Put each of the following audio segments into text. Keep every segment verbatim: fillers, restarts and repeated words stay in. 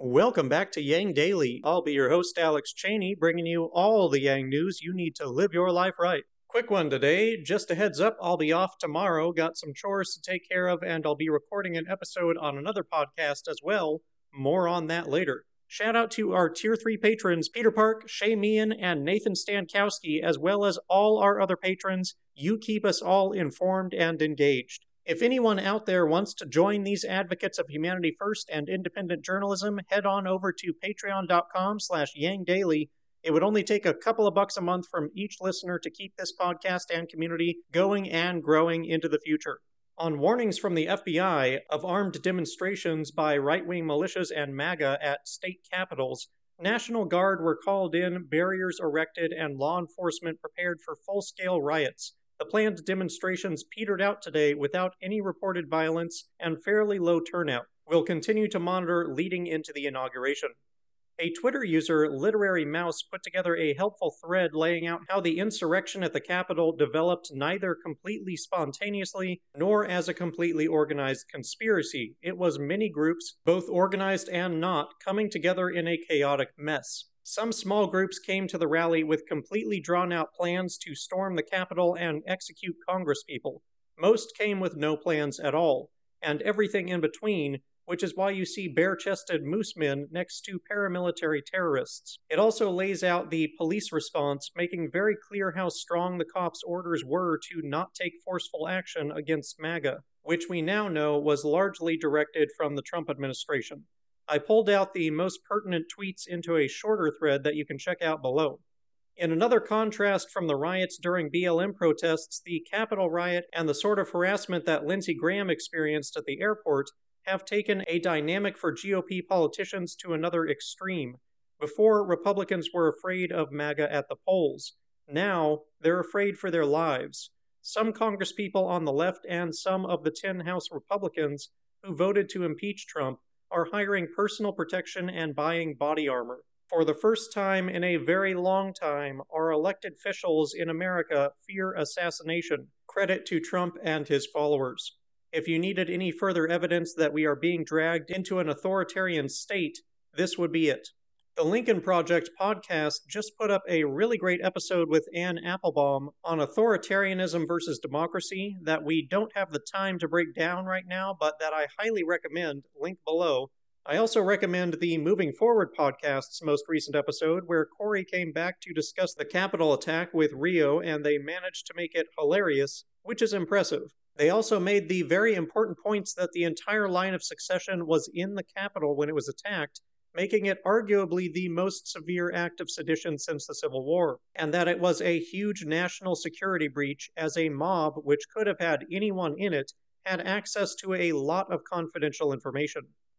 Welcome back to Yang Daily. I'll be your host, Alex Cheney, bringing you all the Yang news you need to live your life right. Quick one today. Just a heads up, I'll be off tomorrow. Got some chores to take care of, and I'll be recording an episode on another podcast as well. More on that later. Shout out to our Tier three patrons, Peter Park, Shay Meehan, and Nathan Stankowski, as well as all our other patrons. You keep us all informed and engaged. If anyone out there wants to join these advocates of humanity first and independent journalism, head on over to patreon.com slash yangdaily. It would only take a couple of bucks a month from each listener to keep this podcast and community going and growing into the future. On warnings from the F B I of armed demonstrations by right-wing militias and MAGA at state capitals, National Guard were called in, barriers erected, and law enforcement prepared for full-scale riots. The planned demonstrations petered out today without any reported violence and fairly low turnout. We'll continue to monitor leading into the inauguration. A Twitter user, Literary Mouse, put together a helpful thread laying out how the insurrection at the Capitol developed neither completely spontaneously nor as a completely organized conspiracy. It was many groups, both organized and not, coming together in a chaotic mess. Some small groups came to the rally with completely drawn-out plans to storm the Capitol and execute congresspeople. Most came with no plans at all, and everything in between, which is why you see bare-chested moosemen next to paramilitary terrorists. It also lays out the police response, making very clear how strong the cops' orders were to not take forceful action against MAGA, which we now know was largely directed from the Trump administration. I pulled out the most pertinent tweets into a shorter thread that you can check out below. In another contrast from the riots during B L M protests, the Capitol riot and the sort of harassment that Lindsey Graham experienced at the airport have taken a dynamic for G O P politicians to another extreme. Before, Republicans were afraid of MAGA at the polls. Now, they're afraid for their lives. Some congresspeople on the left and some of the ten House Republicans who voted to impeach Trump are hiring personal protection and buying body armor. For the first time in a very long time, our elected officials in America fear assassination. Credit to Trump and his followers. If you needed any further evidence that we are being dragged into an authoritarian state, this would be it. The Lincoln Project podcast just put up a really great episode with Ann Applebaum on authoritarianism versus democracy that we don't have the time to break down right now, but that I highly recommend. Link below. I also recommend the Moving Forward podcast's most recent episode, where Corey came back to discuss the Capitol attack with Rio, and they managed to make it hilarious, which is impressive. They also made the very important points that the entire line of succession was in the Capitol when it was attacked, making it arguably the most severe act of sedition since the Civil War, and that it was a huge national security breach as a mob, which could have had anyone in it, had access to a lot of confidential information.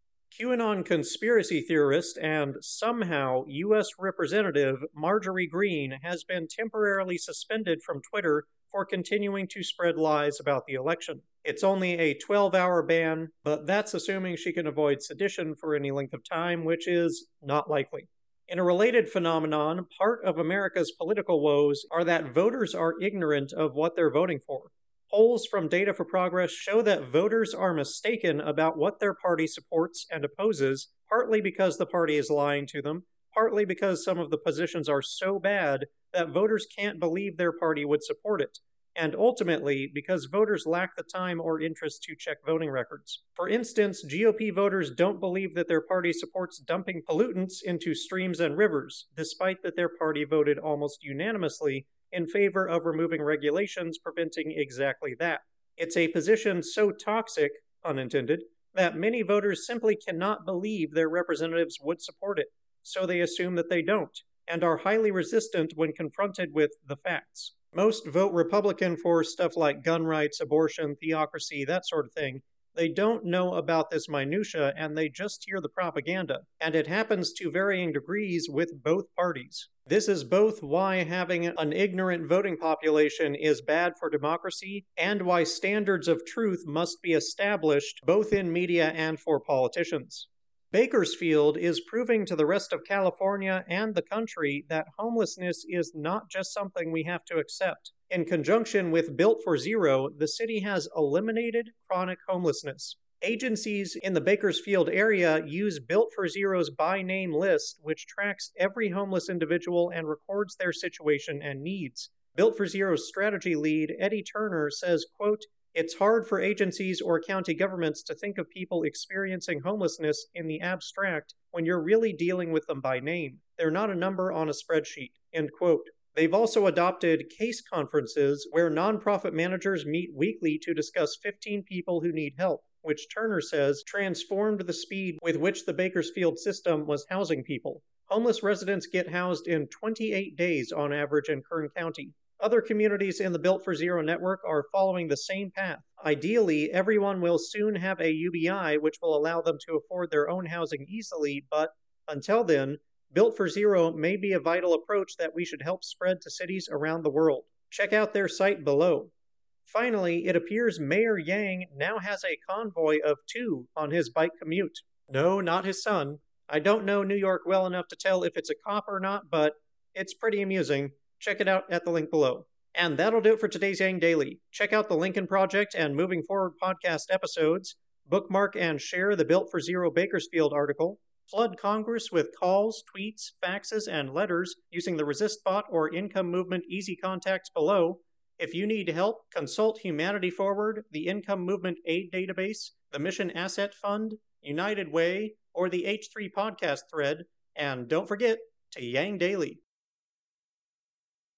QAnon conspiracy theorist and somehow U S Representative Marjorie Greene has been temporarily suspended from Twitter for continuing to spread lies about the election. It's only a twelve-hour ban, but that's assuming she can avoid sedition for any length of time, which is not likely. In a related phenomenon, part of America's political woes are that voters are ignorant of what they're voting for. Polls from Data for Progress show that voters are mistaken about what their party supports and opposes, partly because the party is lying to them, partly because some of the positions are so bad that voters can't believe their party would support it, and ultimately because voters lack the time or interest to check voting records. For instance, G O P voters don't believe that their party supports dumping pollutants into streams and rivers, despite that their party voted almost unanimously in favor of removing regulations preventing exactly that. It's a position so toxic, unintended, that many voters simply cannot believe their representatives would support it, so they assume that they don't, and are highly resistant when confronted with the facts. Most vote Republican for stuff like gun rights, abortion, theocracy, that sort of thing. They don't know about this minutia, and they just hear the propaganda, and it happens to varying degrees with both parties. This is both why having an ignorant voting population is bad for democracy, and why standards of truth must be established both in media and for politicians. Bakersfield is proving to the rest of California and the country that homelessness is not just something we have to accept. In conjunction with Built for Zero, the city has eliminated chronic homelessness. Agencies in the Bakersfield area use Built for Zero's by name list, which tracks every homeless individual and records their situation and needs. Built for Zero's strategy lead, Eddie Turner, says, quote, "It's hard for agencies or county governments to think of people experiencing homelessness in the abstract when you're really dealing with them by name. They're not a number on a spreadsheet," end quote. They've also adopted case conferences where nonprofit managers meet weekly to discuss fifteen people who need help, which Turner says transformed the speed with which the Bakersfield system was housing people. Homeless residents get housed in twenty-eight days on average in Kern County. Other communities in the Built for Zero network are following the same path. Ideally, everyone will soon have a U B I, which will allow them to afford their own housing easily, but until then, Built for Zero may be a vital approach that we should help spread to cities around the world. Check out their site below. Finally, it appears Mayor Yang now has a convoy of two on his bike commute. No, not his son. I don't know New York well enough to tell if it's a cop or not, but it's pretty amusing. Check it out at the link below. And that'll do it for today's Yang Daily. Check out the Lincoln Project and Moving Forward podcast episodes. Bookmark and share the Built for Zero Bakersfield article. Flood Congress with calls, tweets, faxes, and letters using the ResistBot or Income Movement Easy Contacts below. If you need help, consult Humanity Forward, the Income Movement Aid Database, the Mission Asset Fund, United Way, or the H three podcast thread. And don't forget to Yang Daily.